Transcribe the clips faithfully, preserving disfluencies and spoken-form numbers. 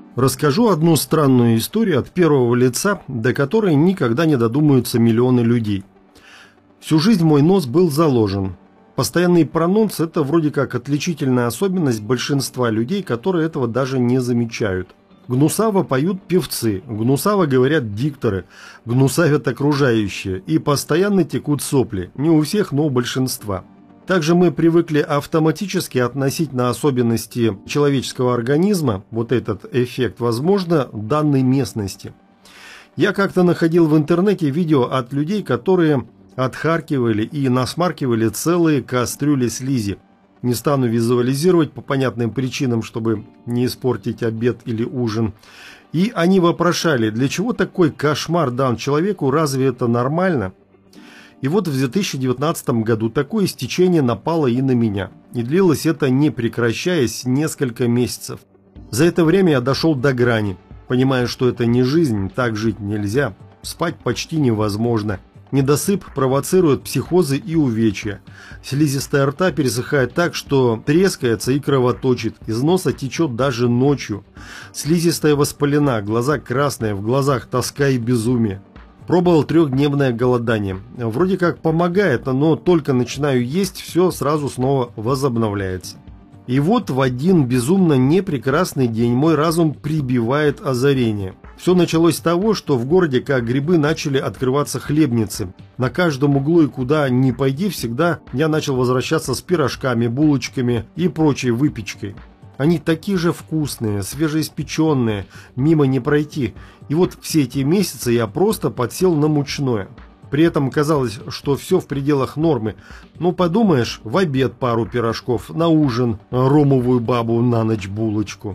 Расскажу одну странную историю от первого лица, до которой никогда не додумаются миллионы людей. Всю жизнь мой нос был заложен. Постоянный прононс – это вроде как отличительная особенность большинства людей, которые этого даже не замечают. Гнусаво поют певцы, гнусаво говорят дикторы, гнусавят окружающие, и постоянно текут сопли. Не у всех, но у большинства. Также мы привыкли автоматически относить на особенности человеческого организма, вот этот эффект, возможно, данной местности. Я как-то находил в интернете видео от людей, которые отхаркивали и насмаркивали целые кастрюли слизи. Не стану визуализировать по понятным причинам, чтобы не испортить обед или ужин. И они вопрошали, для чего такой кошмар дан человеку, разве это нормально? И вот в две тысячи девятнадцатом году такое стечение напало и на меня. И длилось это, не прекращаясь, несколько месяцев. За это время я дошел до грани, понимая, что это не жизнь, так жить нельзя, спать почти невозможно. Недосып провоцирует психозы и увечья. Слизистая рта пересыхает так, что трескается и кровоточит. Из носа течет даже ночью. Слизистая воспалена, глаза красные, в глазах тоска и безумие. Пробовал трехдневное голодание. Вроде как помогает, но только начинаю есть, все сразу снова возобновляется. И вот в один безумно непрекрасный день мой разум прибивает озарение. Все началось с того, что в городе, как грибы, начали открываться хлебницы. На каждом углу и куда ни пойди, всегда я начал возвращаться с пирожками, булочками и прочей выпечкой. Они такие же вкусные, свежеиспеченные, мимо не пройти. И вот все эти месяцы я просто подсел на мучное. При этом казалось, что все в пределах нормы. Ну, подумаешь, в обед пару пирожков, на ужин ромовую бабу, на ночь булочку.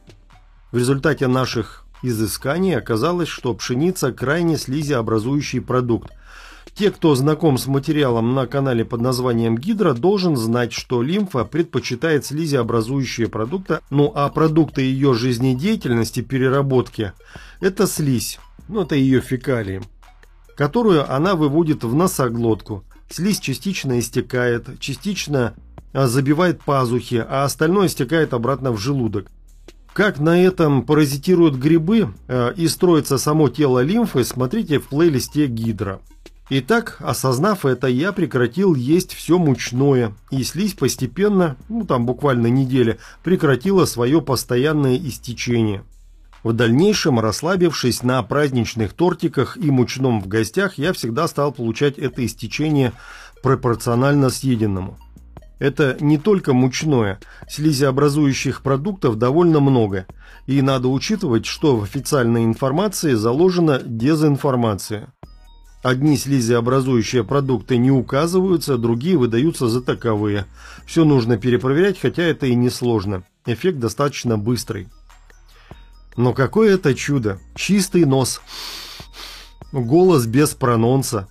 В результате наших изысканий оказалось, что пшеница крайне слизеобразующий продукт. Те, кто знаком с материалом на канале под названием Гидра, должен знать, что лимфа предпочитает слизеобразующие продукты, ну а продукты ее жизнедеятельности, переработки – это слизь, ну это ее фекалии, которую она выводит в носоглотку. Слизь частично истекает, частично забивает пазухи, а остальное стекает обратно в желудок. Как на этом паразитируют грибы э, и строится само тело лимфы, смотрите в плейлисте Гидра. Итак, осознав это, я прекратил есть все мучное, и слизь постепенно, ну там буквально неделя, прекратила свое постоянное истечение. В дальнейшем, расслабившись на праздничных тортиках и мучном в гостях, я всегда стал получать это истечение пропорционально съеденному. Это не только мучное, слизеобразующих продуктов довольно много, и надо учитывать, что в официальной информации заложена дезинформация. Одни слизеобразующие продукты не указываются, другие выдаются за таковые. Все нужно перепроверять, хотя это и не сложно. Эффект достаточно быстрый. Но какое это чудо! Чистый нос, голос без прононса.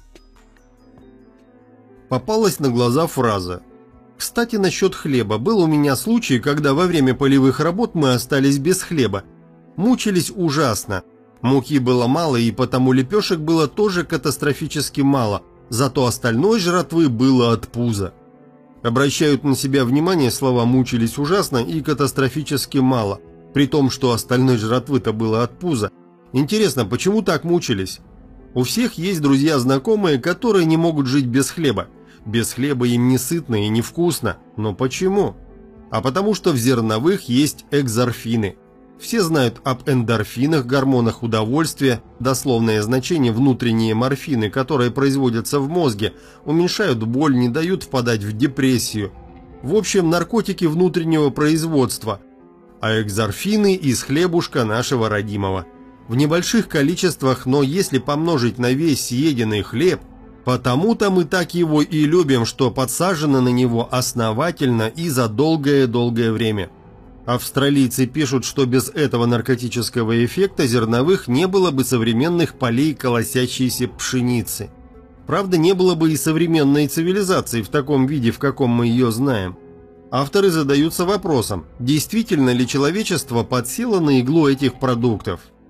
Попалась на глаза фраза. Кстати, насчет хлеба. Был у меня случай, когда во время полевых работ мы остались без хлеба. Мучились ужасно. Муки было мало, и потому лепешек было тоже катастрофически мало, зато остальной жратвы было от пуза. Обращают на себя внимание слова «мучились ужасно» и «катастрофически мало», при том, что остальной жратвы-то было от пуза. Интересно, почему так мучились? У всех есть друзья-знакомые, которые не могут жить без хлеба. Без хлеба им не сытно и не вкусно. Но почему? А потому что в зерновых есть экзорфины. Все знают об эндорфинах, гормонах удовольствия, дословное значение внутренние морфины, которые производятся в мозге, уменьшают боль, не дают впадать в депрессию. В общем, наркотики внутреннего производства, а экзорфины из хлебушка нашего родимого. В небольших количествах, но если помножить на весь съеденный хлеб, потому-то мы так его и любим, что подсажено на него основательно и за долгое-долгое время. Австралийцы пишут, что без этого наркотического эффекта зерновых не было бы современных полей колосящейся пшеницы. Правда, не было бы и современной цивилизации в таком виде, в каком мы ее знаем. Авторы задаются вопросом, действительно ли человечество подсело на иглу этих продуктов.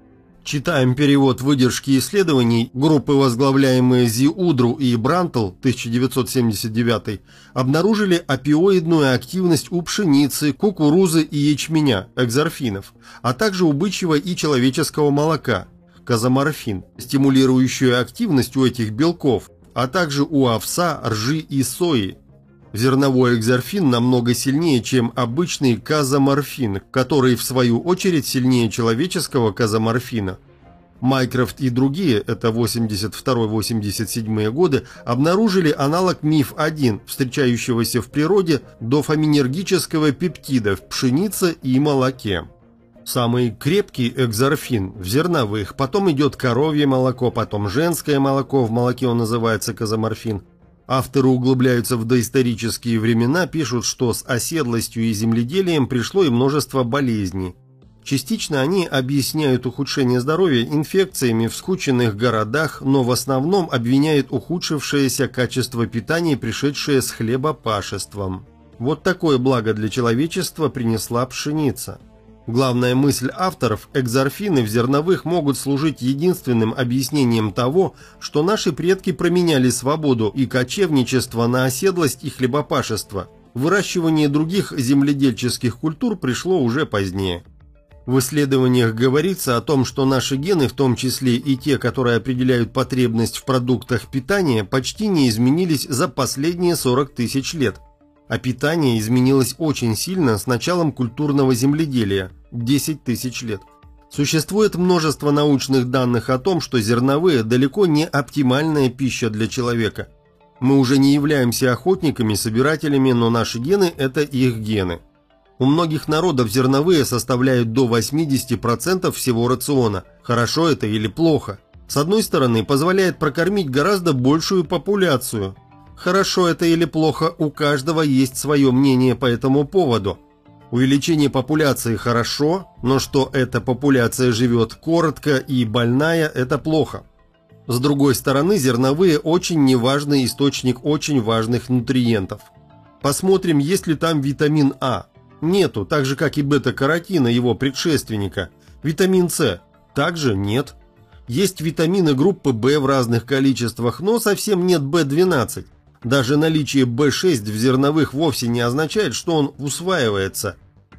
Читаем перевод выдержки исследований группы, возглавляемые Зи Удру и Брантл, тысяча девятьсот семьдесят девятый, обнаружили опиоидную активность у пшеницы, кукурузы и ячменя, экзорфинов, а также у бычьего и человеческого молока, казоморфин, стимулирующую активность у этих белков, а также у овса, ржи и сои. Зерновой экзорфин намного сильнее, чем обычный казоморфин, который в свою очередь сильнее человеческого казоморфина. Майкрофт и другие, это восемьдесят второй — восемьдесят седьмые годы, обнаружили аналог миф один, встречающегося в природе дофаминергического пептида в пшенице и молоке. Самый крепкий экзорфин в зерновых, потом идет коровье молоко, потом женское молоко, в молоке он называется казоморфин. Авторы углубляются в доисторические времена, пишут, что с оседлостью и земледелием пришло и множество болезней. Частично они объясняют ухудшение здоровья инфекциями в скученных городах, но в основном обвиняют ухудшившееся качество питания, пришедшее с хлебопашеством. Вот такое благо для человечества принесла пшеница. Главная мысль авторов – экзорфины в зерновых могут служить единственным объяснением того, что наши предки променяли свободу и кочевничество на оседлость и хлебопашество. Выращивание других земледельческих культур пришло уже позднее. В исследованиях говорится о том, что наши гены, в том числе и те, которые определяют потребность в продуктах питания, почти не изменились за последние сорок тысяч лет. А питание изменилось очень сильно с началом культурного земледелия – десять тысяч лет. Существует множество научных данных о том, что зерновые далеко не оптимальная пища для человека. Мы уже не являемся охотниками, собирателями, но наши гены – это их гены. У многих народов зерновые составляют до восьмидесяти процентов всего рациона. Хорошо это или плохо? С одной стороны, позволяет прокормить гораздо большую популяцию. Хорошо это или плохо, у каждого есть свое мнение по этому поводу. Увеличение популяции хорошо, но что эта популяция живет коротко и больная – это плохо. С другой стороны, зерновые очень неважный источник очень важных нутриентов. Посмотрим, есть ли там витамин А. Нету, так же как и бета-каротина, его предшественника. Витамин С также нет. Есть витамины группы В в разных количествах, но совсем нет бэ двенадцать. Даже наличие бэ шесть в зерновых вовсе не означает, что он усваивается.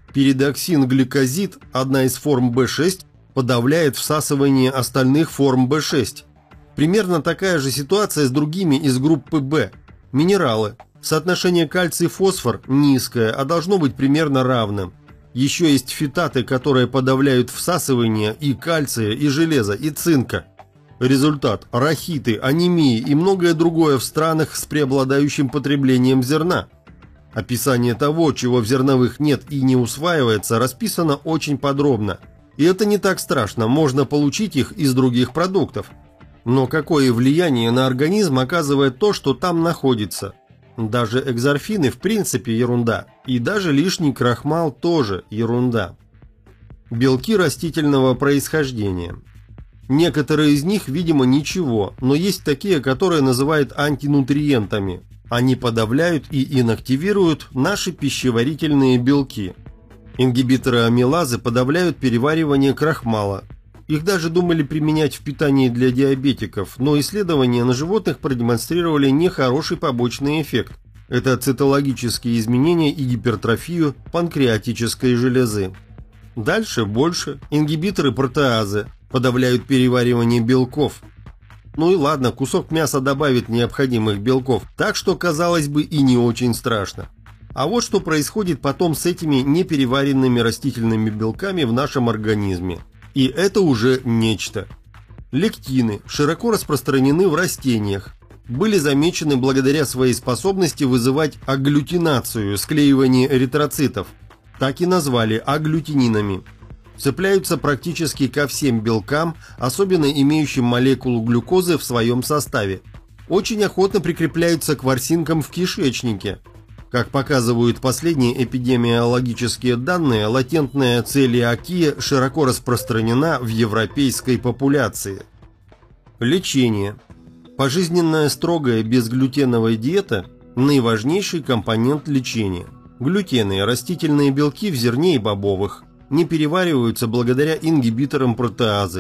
Пиридоксин-гликозид, одна из форм бэ шесть, подавляет всасывание остальных форм бэ шесть. Примерно такая же ситуация с другими из группы В. Минералы. Соотношение кальций-фосфор низкое, а должно быть примерно равным. Еще есть фитаты, которые подавляют всасывание и кальция, и железа, и цинка. Результат – рахиты, анемии и многое другое в странах с преобладающим потреблением зерна. Описание того, чего в зерновых нет и не усваивается, расписано очень подробно. И это не так страшно, можно получить их из других продуктов. Но какое влияние на организм оказывает то, что там находится? Даже экзорфины в принципе ерунда, и даже лишний крахмал тоже ерунда. Белки растительного происхождения. Некоторые из них, видимо, ничего, но есть такие, которые называют антинутриентами. Они подавляют и инактивируют наши пищеварительные белки. Ингибиторы амилазы подавляют переваривание крахмала. Их даже думали применять в питании для диабетиков, но исследования на животных продемонстрировали нехороший побочный эффект. Это цитологические изменения и гипертрофию панкреатической железы. Дальше больше. Ингибиторы протеазы подавляют переваривание белков. Ну и ладно, кусок мяса добавит необходимых белков, так что, казалось бы, и не очень страшно. А вот что происходит потом с этими непереваренными растительными белками в нашем организме. И это уже нечто. Лектины широко распространены в растениях. Были замечены благодаря своей способности вызывать агглютинацию, склеивание эритроцитов. Так и назвали агглютининами. Цепляются практически ко всем белкам, особенно имеющим молекулу глюкозы в своем составе. Очень охотно прикрепляются к ворсинкам в кишечнике. Как показывают последние эпидемиологические данные, латентная целиакия широко распространена в европейской популяции. Лечение. Пожизненная строгая безглютеновая диета – наиважнейший компонент лечения. Глютены – растительные белки в зерне и бобовых. Не перевариваются благодаря ингибиторам протеазы.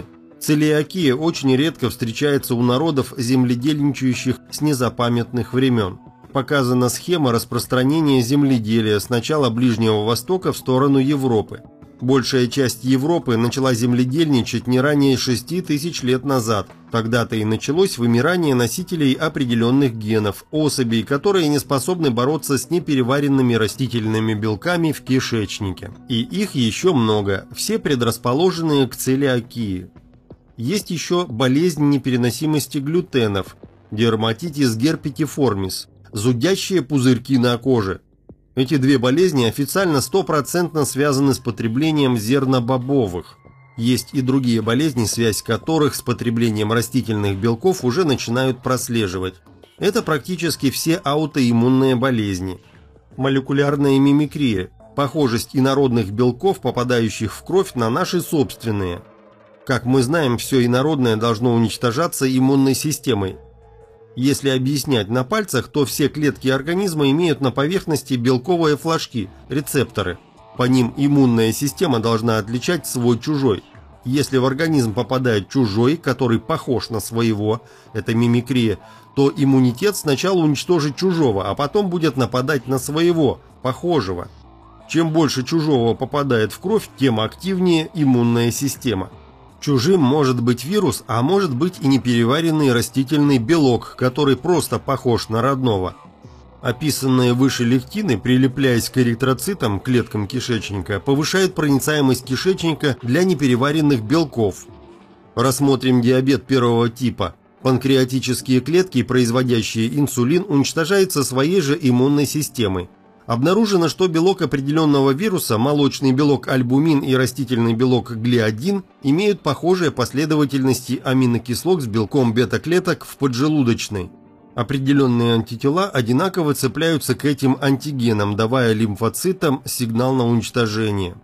Целиакия очень редко встречается у народов, земледельничающих с незапамятных времен. Показана схема распространения земледелия с начала Ближнего Востока в сторону Европы. Большая часть Европы начала земледельничать не ранее шести тысяч лет назад. Тогда-то и началось вымирание носителей определенных генов, особей, которые не способны бороться с непереваренными растительными белками в кишечнике. И их еще много, все предрасположенные к целиакии. Есть еще болезнь непереносимости глютенов, дерматитис герпетиформис, зудящие пузырьки на коже. Эти две болезни официально стопроцентно связаны с потреблением зернобобовых. Есть и другие болезни, связь которых с потреблением растительных белков уже начинают прослеживать. Это практически все аутоиммунные болезни. Молекулярная мимикрия, похожесть инородных белков, попадающих в кровь, на наши собственные. Как мы знаем, все инородное должно уничтожаться иммунной системой. Если объяснять на пальцах, то все клетки организма имеют на поверхности белковые флажки, рецепторы. По ним иммунная система должна отличать свой-чужой. Если в организм попадает чужой, который похож на своего, это мимикрия, то иммунитет сначала уничтожит чужого, а потом будет нападать на своего, похожего. Чем больше чужого попадает в кровь, тем активнее иммунная система. Чужим может быть вирус, а может быть и непереваренный растительный белок, который просто похож на родного. Описанные выше лектины, прилепляясь к эритроцитам, клеткам кишечника, повышают проницаемость кишечника для непереваренных белков. Рассмотрим диабет первого типа. Панкреатические клетки, производящие инсулин, уничтожаются своей же иммунной системой. Обнаружено, что белок определенного вируса, молочный белок альбумин и растительный белок глиадин, имеют похожие последовательности аминокислот с белком бета-клеток в поджелудочной. Определенные антитела одинаково цепляются к этим антигенам, давая лимфоцитам сигнал на уничтожение.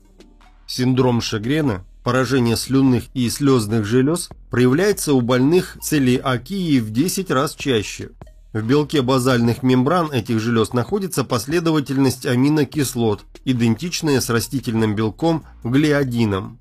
Синдром Шегрена, поражение слюнных и слезных желез, проявляется у больных целиакией в десять раз чаще. В белке базальных мембран этих желез находится последовательность аминокислот, идентичная с растительным белком глиадином.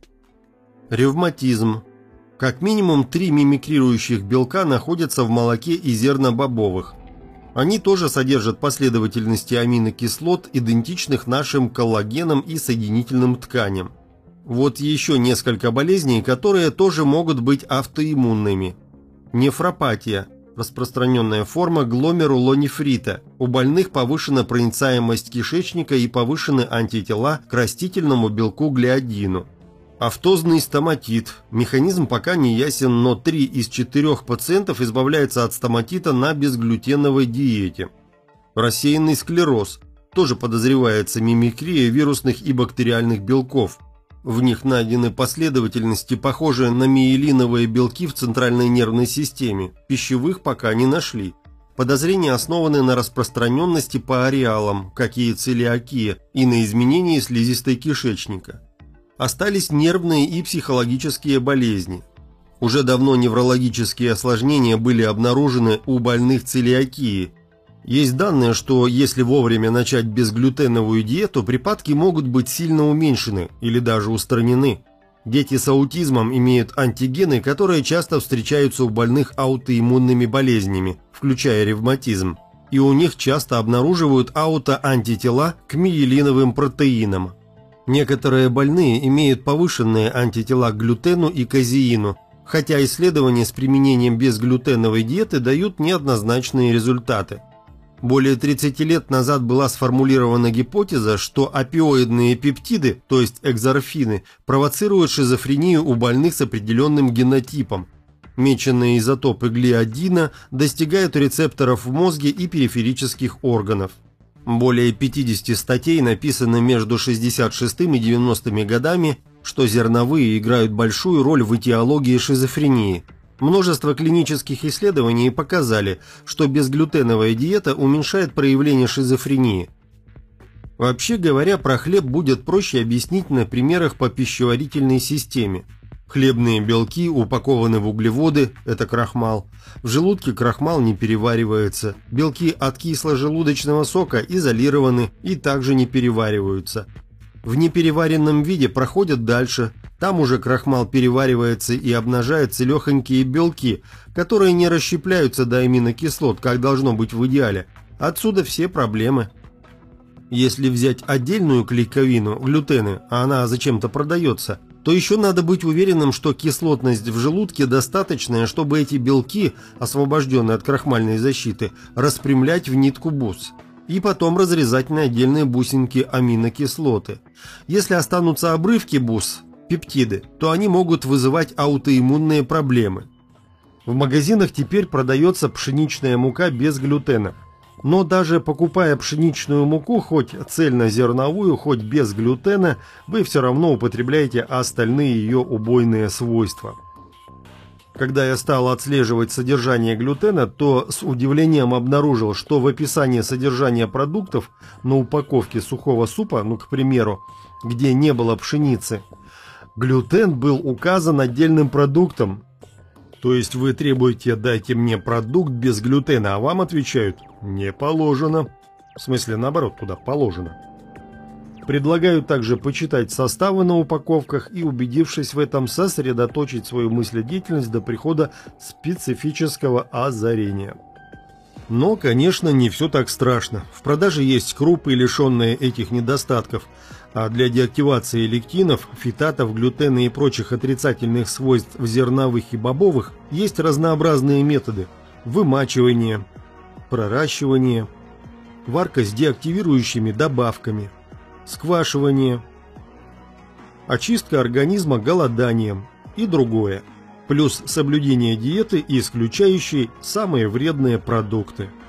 Ревматизм. Как минимум три мимикрирующих белка находятся в молоке и зернобобовых. Они тоже содержат последовательности аминокислот, идентичных нашим коллагенам и соединительным тканям. Вот еще несколько болезней, которые тоже могут быть автоиммунными. Нефропатия. Распространенная форма гломерулонефрита. У больных повышена проницаемость кишечника и повышены антитела к растительному белку глиадину. Афтозный стоматит. Механизм пока не ясен, но три из четырёх пациентов избавляются от стоматита на безглютеновой диете. Рассеянный склероз. Тоже подозревается мимикрия вирусных и бактериальных белков. В них найдены последовательности, похожие на миелиновые белки в центральной нервной системе. Пищевых пока не нашли. Подозрения основаны на распространенности по ареалам, как и целиакия, и на изменении слизистой кишечника. Остались нервные и психологические болезни. Уже давно неврологические осложнения были обнаружены у больных целиакией. Есть данные, что если вовремя начать безглютеновую диету, припадки могут быть сильно уменьшены или даже устранены. Дети с аутизмом имеют антигены, которые часто встречаются у больных аутоиммунными болезнями, включая ревматизм, и у них часто обнаруживают аутоантитела к миелиновым протеинам. Некоторые больные имеют повышенные антитела к глютену и казеину, хотя исследования с применением безглютеновой диеты дают неоднозначные результаты. Более тридцати лет назад была сформулирована гипотеза, что опиоидные пептиды, то есть экзорфины, провоцируют шизофрению у больных с определенным генотипом. Меченные изотопы глиадина достигают рецепторов в мозге и периферических органов. Более пятидесяти статей написаны между шестьдесят шестым и девяностыми годами, что зерновые играют большую роль в этиологии шизофрении. Множество клинических исследований показали, что безглютеновая диета уменьшает проявление шизофрении. Вообще говоря, про хлеб будет проще объяснить на примерах по пищеварительной системе. Хлебные белки упакованы в углеводы, это крахмал. В желудке крахмал не переваривается. Белки от кисло-желудочного сока изолированы и также не перевариваются. В непереваренном виде проходят дальше, Там уже крахмал переваривается и обнажает целехонькие белки, которые не расщепляются до аминокислот, как должно быть в идеале. Отсюда все проблемы. Если взять отдельную клейковину, глютены, а она зачем-то продается, то еще надо быть уверенным, что кислотность в желудке достаточная, чтобы эти белки, освобожденные от крахмальной защиты, распрямлять в нитку бус. И потом разрезать на отдельные бусинки аминокислоты. Если останутся обрывки бус, пептиды, то они могут вызывать аутоиммунные проблемы. В магазинах теперь продается пшеничная мука без глютена. Но даже покупая пшеничную муку, хоть цельнозерновую, хоть без глютена, вы все равно употребляете остальные ее убойные свойства. Когда я стал отслеживать содержание глютена, то с удивлением обнаружил, что в описании содержания продуктов на упаковке сухого супа, ну, к примеру, где не было пшеницы, глютен был указан отдельным продуктом. То есть вы требуете «дайте мне продукт без глютена», а вам отвечают «не положено». В смысле, наоборот, туда положено. Предлагаю также почитать составы на упаковках и, убедившись в этом, сосредоточить свою мыследеятельность до прихода специфического озарения. Но, конечно, не все так страшно. В продаже есть крупы, лишенные этих недостатков. А для деактивации лектинов, фитатов, глютена и прочих отрицательных свойств в зерновых и бобовых есть разнообразные методы: вымачивание, проращивание, варка с деактивирующими добавками, сквашивание, очистка организма голоданием и другое, плюс соблюдение диеты, исключающей самые вредные продукты.